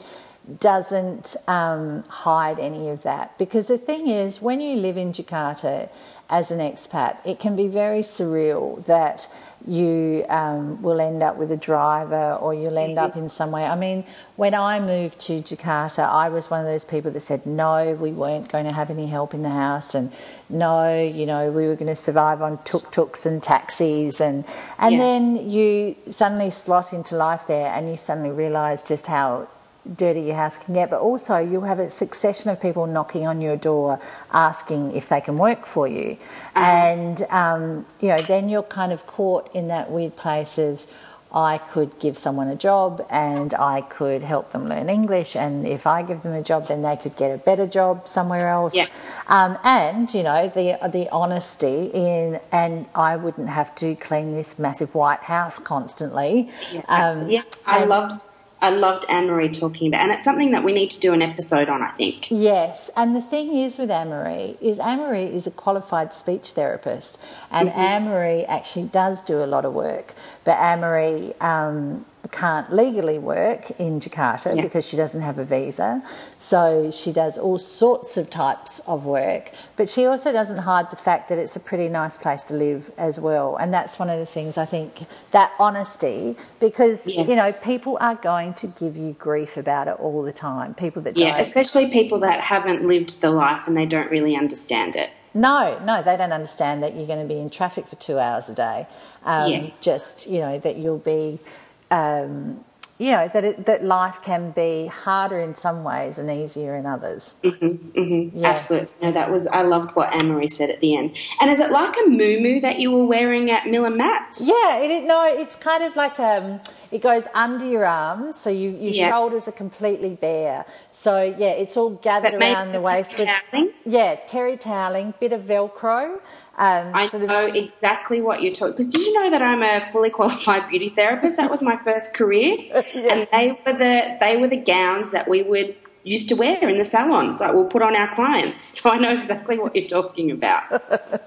doesn't hide any of that. Because the thing is, when you live in Jakarta as an expat, it can be very surreal that you will end up with a driver or you'll end up in some way. I mean, when I moved to Jakarta, I was one of those people that said, no, we weren't going to have any help in the house, and no, you know, we were going to survive on tuk-tuks and taxis, and then you suddenly slot into life there and you suddenly realise just how dirty your house can get, but also you'll have a succession of people knocking on your door asking if they can work for you. And you know, then you're kind of caught in that weird place of, I could give someone a job and I could help them learn English, and if I give them a job then they could get a better job somewhere else. And you know, the honesty in, and I wouldn't have to clean this massive white house constantly. I loved Anne-Marie talking about, and it's something that we need to do an episode on, I think. Yes, and the thing is with Anne-Marie is a qualified speech therapist, and Anne-Marie actually does do a lot of work, but Anne-Marie can't legally work in Jakarta because she doesn't have a visa, so she does all sorts of types of work, but she also doesn't hide the fact that it's a pretty nice place to live as well. And that's one of the things, I think, that honesty, because you know, people are going to give you grief about it all the time, people that don't. Especially people that haven't lived the life and they don't really understand it. No, they don't understand that you're going to be in traffic for 2 hours a day. Just, you know, that you'll be you know, that life can be harder in some ways and easier in others. Absolutely. No, I loved what Anne-Marie said at the end. And is it like a muumuu that you were wearing at Miller Matt's? Yeah, it's kind of like it goes under your arms, so your shoulders are completely bare. So yeah, it's all gathered around the waist. Terry toweling, bit of Velcro. I know exactly what you're talking. Because did you know that I'm a fully qualified beauty therapist? That was my first career, and they were the gowns that we used to wear in the salons. Like, we'll put on our clients. So I know exactly what you're talking about.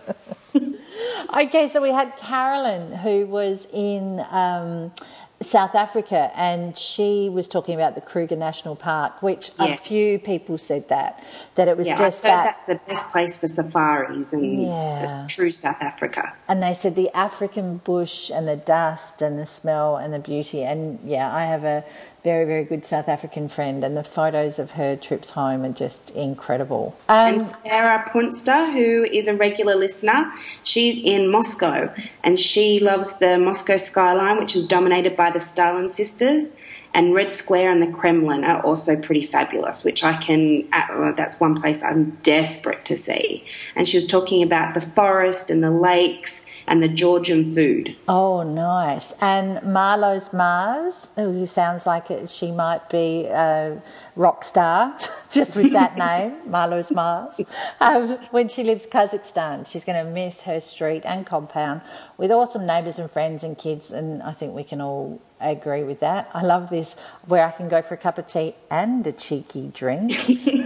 Okay, so we had Carolyn, who was in South Africa, and she was talking about the Kruger National Park, which a few people said that it was just that's the best place for safaris, and it's true South Africa. And they said the African bush and the dust and the smell and the beauty. And I have a very, very good South African friend, and the photos of her trips home are just incredible. And Sarah Punster, who is a regular listener, she's in Moscow, and she loves the Moscow skyline, which is dominated by the Stalin sisters, and Red Square and the Kremlin are also pretty fabulous, which that's one place I'm desperate to see. And she was talking about the forest and the lakes and the Georgian food. Oh, nice. And Marlo's Mars, who sounds like she might be a rock star, just with that name, Marlo's Mars. When she leaves Kazakhstan, she's going to miss her street and compound with awesome neighbours and friends and kids, and I think we can all agree with that. I love this, where I can go for a cup of tea and a cheeky drink.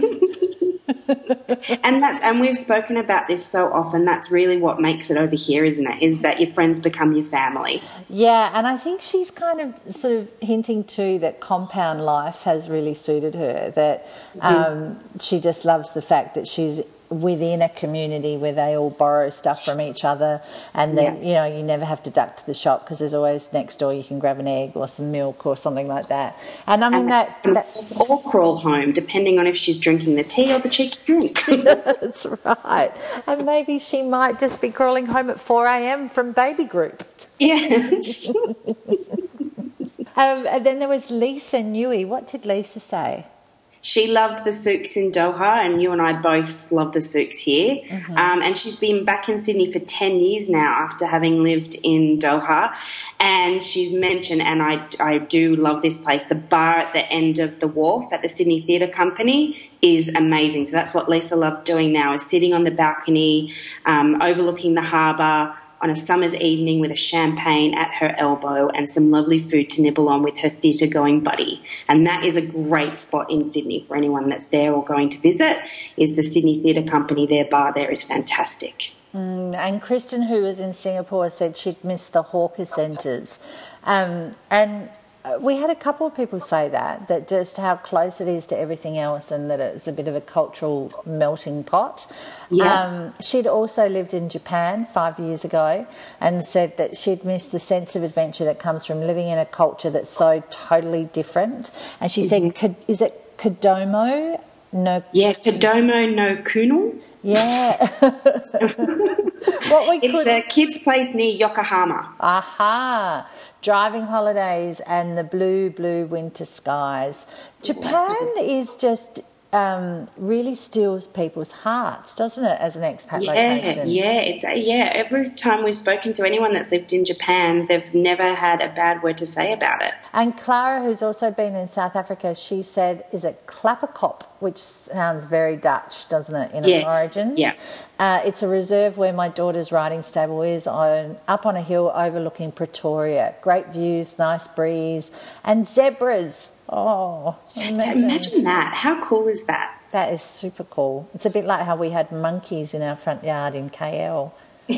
And we've spoken about this so often. That's really what makes it over here, isn't it? Is that your friends become your family. Yeah, and I think she's kind of sort of hinting too that compound life has really suited her, that she just loves the fact that she's within a community where they all borrow stuff from each other, and that you never have to duck to the shop because there's always next door you can grab an egg or some milk or something like that. And I mean or crawl home depending on if she's drinking the tea or the cheeky drink. That's right. And maybe she might just be crawling home at 4 a.m. from baby group. Yes. And then there was Lisa Newey. What did Lisa say? She loved the souks in Doha, and you and I both love the souks here. And she's been back in Sydney for 10 years now after having lived in Doha. And she's mentioned, and I do love this place, the bar at the end of the wharf at the Sydney Theatre Company is amazing. So that's what Lisa loves doing now, is sitting on the balcony, overlooking the harbour, on a summer's evening with a champagne at her elbow and some lovely food to nibble on with her theatre-going buddy. And that is a great spot in Sydney for anyone that's there or going to visit, is the Sydney Theatre Company. Their bar there is fantastic. And Kristen, who was in Singapore, said she'd missed the hawker centres. And we had a couple of people say that just how close it is to everything else and that it's a bit of a cultural melting pot. Yeah. She'd also lived in Japan 5 years ago and said that she'd missed the sense of adventure that comes from living in a culture that's so totally different. And she said, is it Kodomo? No. Yeah, Kodomo no Kuno. Yeah. It's a kid's place near Yokohama. Aha. Driving holidays and the blue, blue winter skies. Japan is just really steals people's hearts, doesn't it, as an expat location? Yeah. Every time we've spoken to anyone that's lived in Japan, they've never had a bad word to say about it. And Clara, who's also been in South Africa, she said, is it Klapperkop, which sounds very Dutch, doesn't it, in its origins? Yeah. It's a reserve where my daughter's riding stable is, up on a hill overlooking Pretoria. Great views, nice breeze, and zebras. Oh, imagine that. How cool is that? That is super cool. It's a bit like how we had monkeys in our front yard in KL.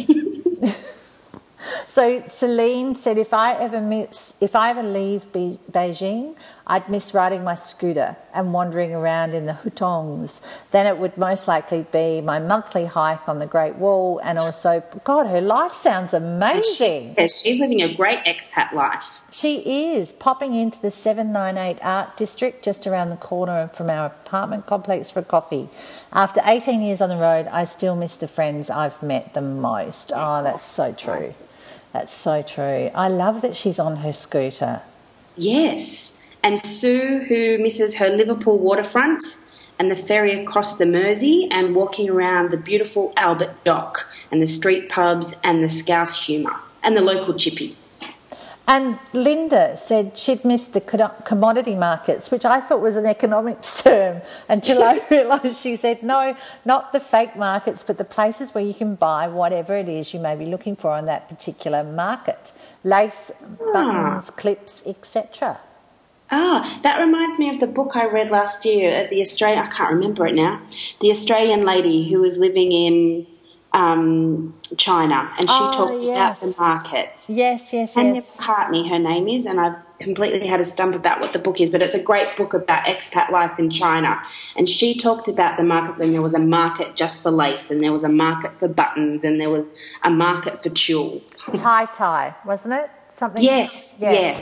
So Celine said, if I ever leave Beijing, I'd miss riding my scooter and wandering around in the hutongs. Then it would most likely be my monthly hike on the Great Wall, and also, God, her life sounds amazing. She's living a great expat life. She is, popping into the 798 Art District just around the corner from our apartment complex for coffee. After 18 years on the road, I still miss the friends I've met the most. Oh, that's so true. That's so true. I love that she's on her scooter. Yes. And Sue, who misses her Liverpool waterfront and the ferry across the Mersey and walking around the beautiful Albert Dock and the street pubs and the Scouse humour and the local chippy. And Linda said she'd missed the commodity markets, which I thought was an economics term, until I realised she said, no, not the fake markets, but the places where you can buy whatever it is you may be looking for on that particular market. Lace, buttons, clips, etc. That reminds me of the book I read last year at the Australian, I can't remember it now, the Australian lady who was living in China, and she talked about the market. Yes. Tanya McCartney, her name is, and I've completely had a stump about what the book is, but it's a great book about expat life in China. And she talked about the markets, and there was a market just for lace, and there was a market for buttons, and there was a market for tulle. Tie, wasn't it? Something. Yes.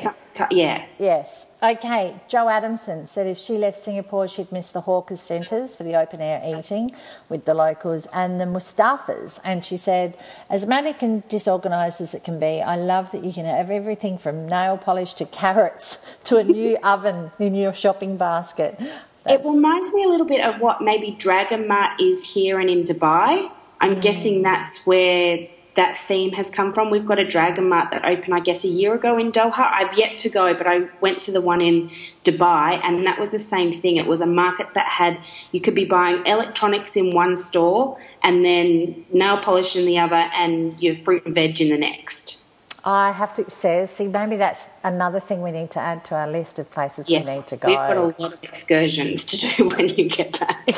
Yes. Okay, Jo Adamson said if she left Singapore, she'd miss the hawkers centres for the open-air eating with the locals and the Mustafas. And she said, as manic and disorganised as it can be, I love that you can have everything from nail polish to carrots to a new oven in your shopping basket. It reminds me a little bit of what maybe Dragon Mart is here and in Dubai. I'm guessing that's where that theme has come from. We've got a Dragon Mart that opened, I guess, a year ago in Doha. I've yet to go, but I went to the one in Dubai, and that was the same thing. It was a market that had, you could be buying electronics in one store and then nail polish in the other and your fruit and veg in the next. I have to say, maybe that's another thing we need to add to our list of places we need to go. We've got a lot of excursions to do when you get back.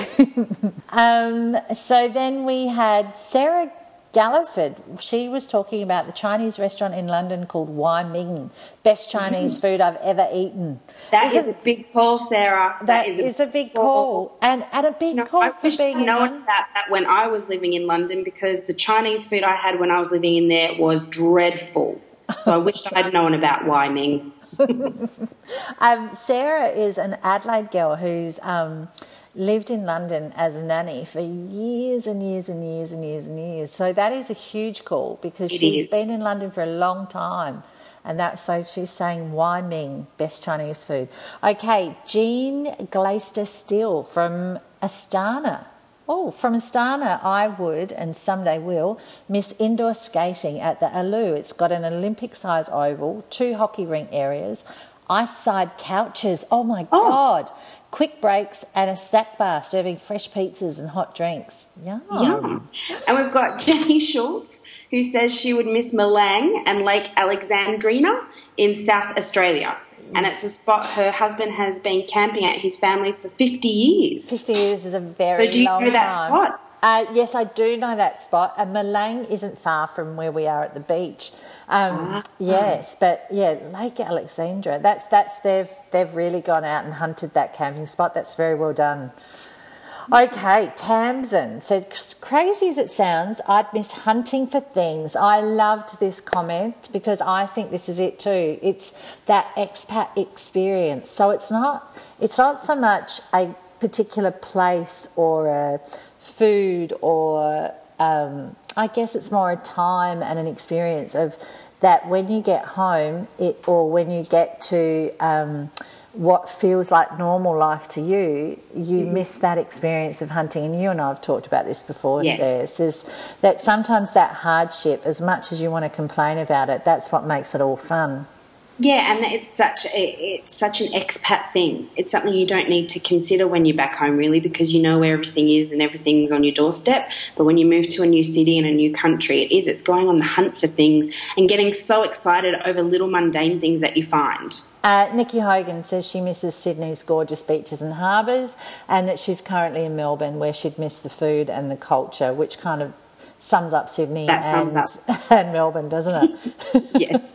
So then we had Sarah Galliford. She was talking about the Chinese restaurant in London called Wai Ming, best Chinese food I've ever eaten. That is a big call, Sarah. That is a big call. And a big call for being in London. I wish I'd known about that when I was living in London, because the Chinese food I had when I was living in there was dreadful. So I wish I'd known about Wai Ming. Sarah is an Adelaide girl who's lived in London as a nanny for years and years and years and years and years. So that is a huge call, because she's been in London for a long time. And so she's saying Wai Ming, best Chinese food. Okay, Jean Glaister Steele from Astana. Oh, from Astana, I would, and someday will, miss indoor skating at the Alu. It's got an Olympic-size oval, 2 hockey rink areas, ice-side couches. Oh, my God. Quick breaks and a snack bar serving fresh pizzas and hot drinks. Yum. And we've got Jenny Schultz, who says she would miss Malang and Lake Alexandrina in South Australia. And it's a spot her husband has been camping at his family for 50 years. 50 years is a very long time. So do you know that spot? Yes, I do know that spot. And Malang isn't far from where we are at the beach. Yes, but yeah, Lake Alexandra. That's they've really gone out and hunted that camping spot. That's very well done. Okay, Tamsin said, crazy as it sounds, I'd miss hunting for things. I loved this comment because I think this is it too. It's that expat experience. So it's not so much a particular place or a food or I guess it's more a time and an experience of that when you get home or when you get to what feels like normal life to you, you miss that experience of hunting. And you and I have talked about this before, Sis, is that sometimes that hardship, as much as you want to complain about it, that's what makes it all fun. Yeah, and it's such an expat thing. It's something you don't need to consider when you're back home, really, because you know where everything is and everything's on your doorstep. But when you move to a new city and a new country, it's going on the hunt for things and getting so excited over little mundane things that you find. Nikki Hogan says she misses Sydney's gorgeous beaches and harbours and that she's currently in Melbourne where she'd miss the food and the culture, which kind of sums up Sydney and Melbourne, doesn't it?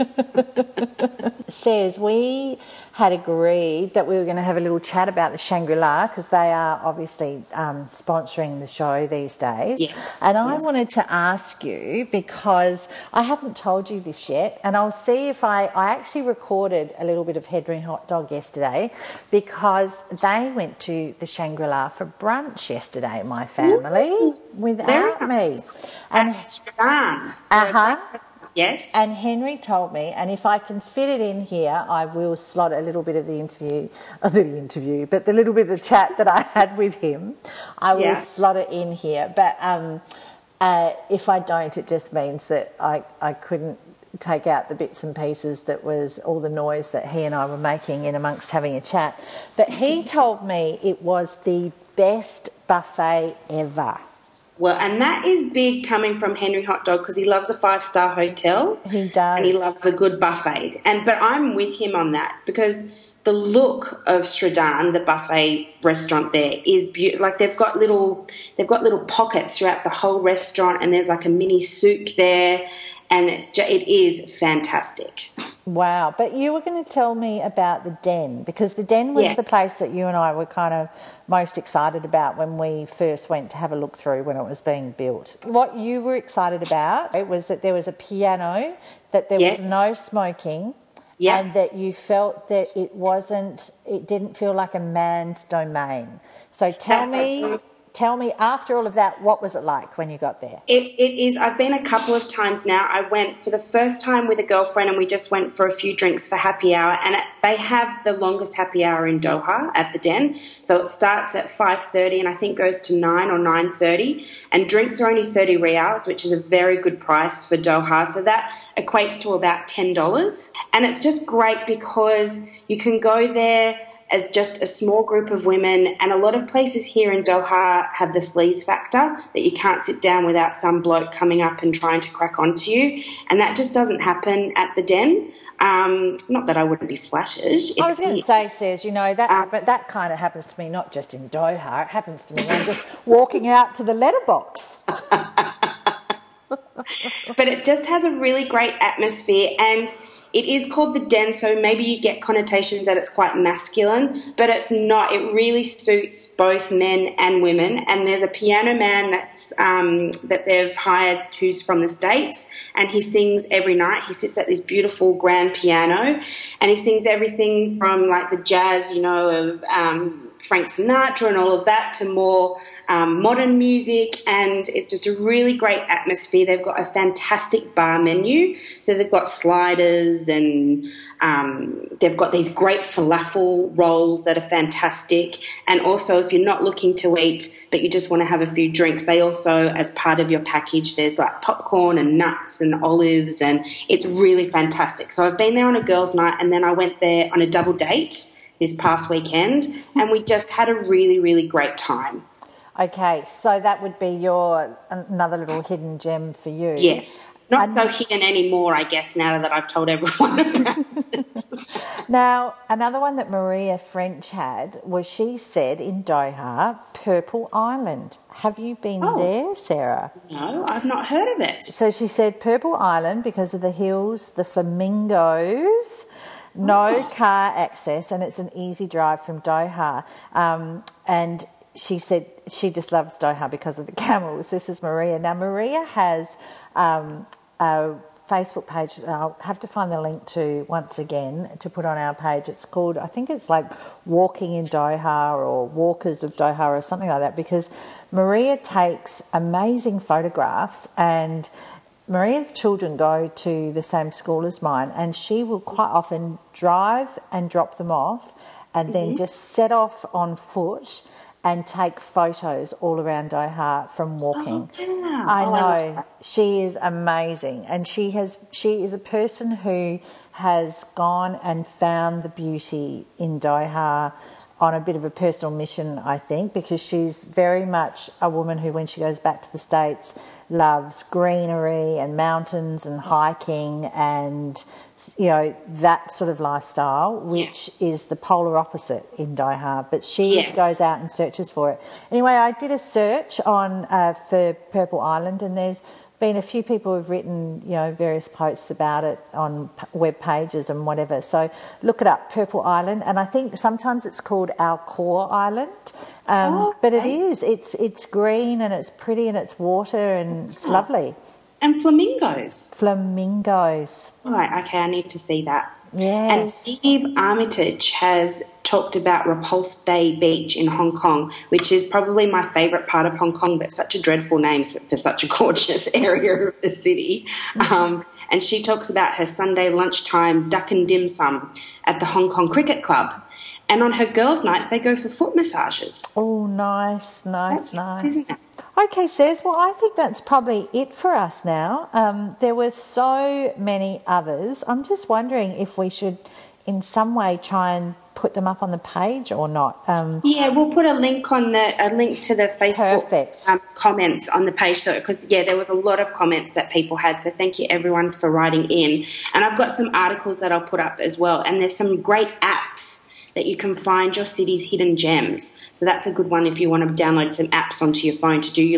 Yes. Says we had agreed that we were going to have a little chat about the Shangri-La because they are obviously sponsoring the show these days. Yes. And I wanted to ask you because I haven't told you this yet, and I'll see if I actually recorded a little bit of Henry Hot Dog yesterday because they went to the Shangri-La for brunch yesterday, my family, without me. And Strachan. Yes. And Henry told me, and if I can fit it in here, I will slot a little bit of the interview, but the little bit of the chat that I had with him, I will slot it in here. But if I don't, it just means that I couldn't take out the bits and pieces that was all the noise that he and I were making in amongst having a chat. But he told me it was the best buffet ever. Well, and that is big coming from Henry Hot Dog because he loves a 5-star hotel. He does. And he loves a good buffet. But I'm with him on that because the look of Strachan, the buffet restaurant there, is beautiful. Like they've got little pockets throughout the whole restaurant and there's like a mini souk there and it is fantastic. Wow. But you were going to tell me about the Den because the Den was the place that you and I were kind of most excited about when we first went to have a look through when it was being built. What you were excited about was that there was a piano, that there was no smoking, and that you felt that it didn't feel like a man's domain. So tell me, after all of that, what was it like when you got there? It is. I've been a couple of times now. I went for the first time with a girlfriend and we just went for a few drinks for happy hour. And they have the longest happy hour in Doha at the Den. So it starts at 5:30 and I think goes to 9 or 9:30. And drinks are only 30 riyals, which is a very good price for Doha. So that equates to about $10. And it's just great because you can go there as just a small group of women, and a lot of places here in Doha have the sleaze factor that you can't sit down without some bloke coming up and trying to crack onto you, and that just doesn't happen at the Den. Not that I wouldn't be flattered. I was going to say, Says, but that kind of happens to me not just in Doha, it happens to me when I'm just walking out to the letterbox. But it just has a really great atmosphere, and it is called the Den, so maybe you get connotations that it's quite masculine, but it's not. It really suits both men and women. And there's a piano man that they've hired who's from the States, and he sings every night. He sits at this beautiful grand piano, and he sings everything from like the jazz, of Frank Sinatra and all of that to more modern music, and it's just a really great atmosphere. They've got a fantastic bar menu, so they've got sliders and they've got these great falafel rolls that are fantastic. And also, if you're not looking to eat but you just want to have a few drinks, they also, as part of your package, there's like popcorn and nuts and olives, and it's really fantastic. So I've been there on a girls' night, and then I went there on a double date this past weekend, and we just had a really, really great time. Okay, so that would be another little hidden gem for you. Yes. Not so hidden anymore, I guess, now that I've told everyone about it. Now, another one that Maria French had was, she said, in Doha, Purple Island. Have you been there, Sarah? No, I've not heard of it. So she said Purple Island because of the hills, the flamingos, no car access, and it's an easy drive from Doha. And she said she just loves Doha because of the camels. This is Maria. Now, Maria has a Facebook page I'll have to find the link to once again to put on our page. It's called, I think it's like Walking in Doha or Walkers of Doha or something like that, because Maria takes amazing photographs, and Maria's children go to the same school as mine, and she will quite often drive and drop them off and then just set off on foot and take photos all around Doha from walking. Oh, yeah. I know. She is amazing. And she is a person who has gone and found the beauty in Doha on a bit of a personal mission, I think, because she's very much a woman who, when she goes back to the States, loves greenery and mountains and hiking and, you know, that sort of lifestyle, which is the polar opposite in Doha. But she goes out and searches for it. Anyway, I did a search on for Purple Island, and there's been a few people who've written, you know, various posts about it on web pages and whatever. So look it up, Purple Island, and I think sometimes it's called Alcor Island. But it is. It's green and it's pretty and it's water and it's lovely. And flamingos. Flamingos. Right, okay, I need to see that. Yes. And Steve Armitage has talked about Repulse Bay Beach in Hong Kong, which is probably my favourite part of Hong Kong, but such a dreadful name for such a gorgeous area of the city. And she talks about her Sunday lunchtime duck and dim sum at the Hong Kong Cricket Club. And on her girls' nights, they go for foot massages. Oh, nice. That's nice. Isn't it? Okay, Says, well, I think that's probably it for us now. There were so many others. I'm just wondering if we should in some way try and put them up on the page or not. Yeah, we'll put a link to the Facebook comments on the page, so because there was a lot of comments that people had, so thank you everyone for writing in. And I've got some articles that I'll put up as well, and there's some great apps that you can find your city's hidden gems. So that's a good one if you want to download some apps onto your phone to do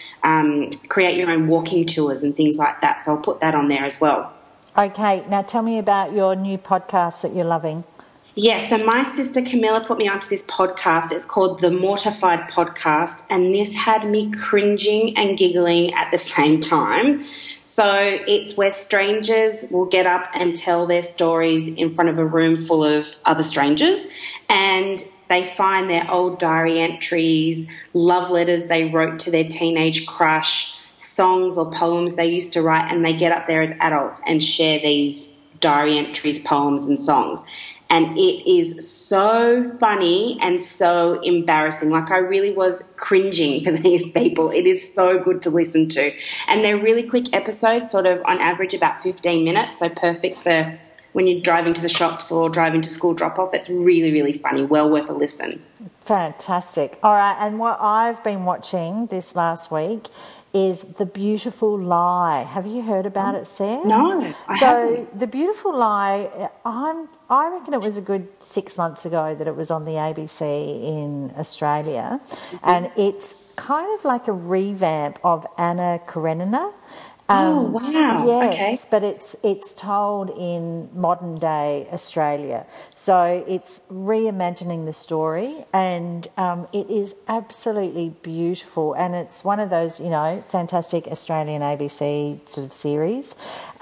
create your own walking tours and things like that. So I'll put that on there as well. Okay, now tell me about your new podcast that you're loving. Yes, so my sister Camilla put me onto this podcast. It's called The Mortified Podcast, and this had me cringing and giggling at the same time. So it's where strangers will get up and tell their stories in front of a room full of other strangers, and they find their old diary entries, love letters they wrote to their teenage crush, songs or poems they used to write, and they get up there as adults and share these diary entries, poems and songs. And it is so funny and so embarrassing. Like, I really was cringing for these people. It is so good to listen to. And they're really quick episodes, sort of on average about 15 minutes, so perfect for when you're driving to the shops or driving to school drop-off. It's really, really funny. Well worth a listen. Fantastic. All right, and what I've been watching this last week is The Beautiful Lie. Have you heard about it, Sarah? No, I haven't. The Beautiful Lie, I reckon it was a good 6 months ago that it was on the ABC in Australia, and it's kind of like a revamp of Anna Karenina. Oh, wow. Yes, okay. But it's told in modern day Australia. So it's reimagining the story, and it is absolutely beautiful. And it's one of those, fantastic Australian ABC sort of series.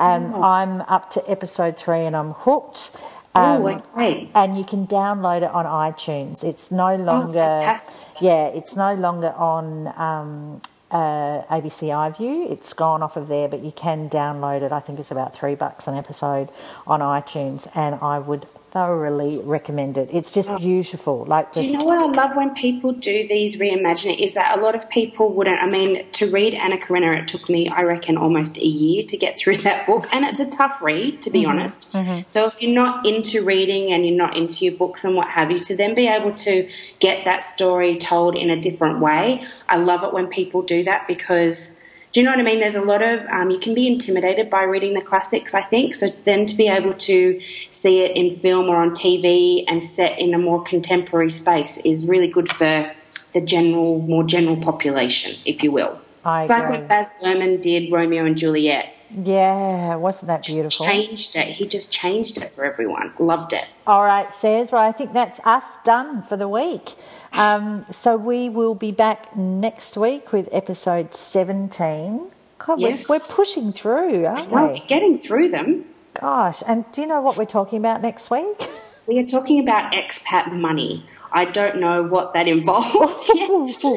I'm up to episode 3 and I'm hooked. Okay. And you can download it on iTunes. It's no longer... fantastic. Yeah, it's no longer on... ABC iView. It's gone off of there, but you can download it. I think it's about $3 an episode on iTunes, and I would thoroughly recommend it. It's just beautiful. Like, do you know what I love when people do these reimagine it is that a lot of people wouldn't. I mean, to read Anna Karenina, it took me, I reckon, almost a year to get through that book, and it's a tough read, to be honest. So if you're not into reading and you're not into your books and what have you, to then be able to get that story told in a different way, I love it when people do that, because do you know what I mean? There's a lot of, you can be intimidated by reading the classics, I think. So then to be able to see it in film or on TV and set in a more contemporary space is really good for the more general population, if you will. It's like when Baz Luhrmann did Romeo and Juliet. Yeah, wasn't that beautiful? He just changed it for everyone. Loved it. All right, Says. Well, I think that's us done for the week. So we will be back next week with episode 17. God, yes. We're pushing through, aren't we? We're getting through them. Gosh, and do you know what we're talking about next week? We are talking about expat money. I don't know what that involves yet.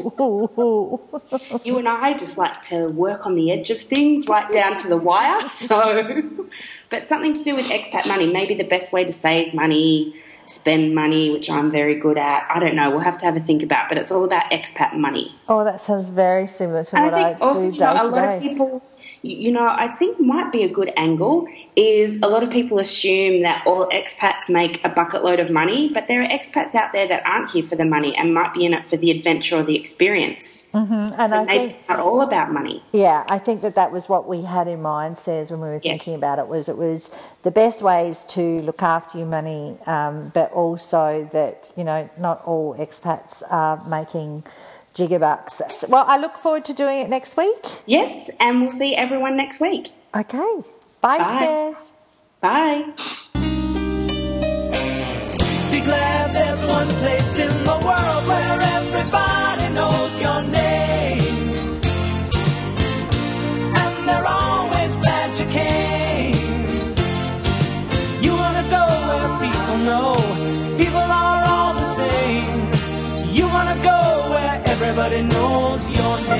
You and I just like to work on the edge of things right down to the wire. But something to do with expat money, maybe the best way to save money, spend money, which I'm very good at. I don't know. We'll have to have a think about, but it's all about expat money. Oh, that sounds very similar to what I do day to day. A lot of people, I think might be a good angle is a lot of people assume that all expats make a bucket load of money, but there are expats out there that aren't here for the money and might be in it for the adventure or the experience. And I think it's not all about money. Yeah, I think that was what we had in mind, Says, when we were thinking about it, was the best ways to look after your money, but also that, not all expats are making gigabucks. Well, I look forward to doing it next week. Yes, and we'll see everyone next week. Okay. Bye. Says. Bye. Be glad there's one place in the world where everybody knows your name, and they're always glad you came. You wanna go where people know people are all the same. You wanna go where everybody knows your name.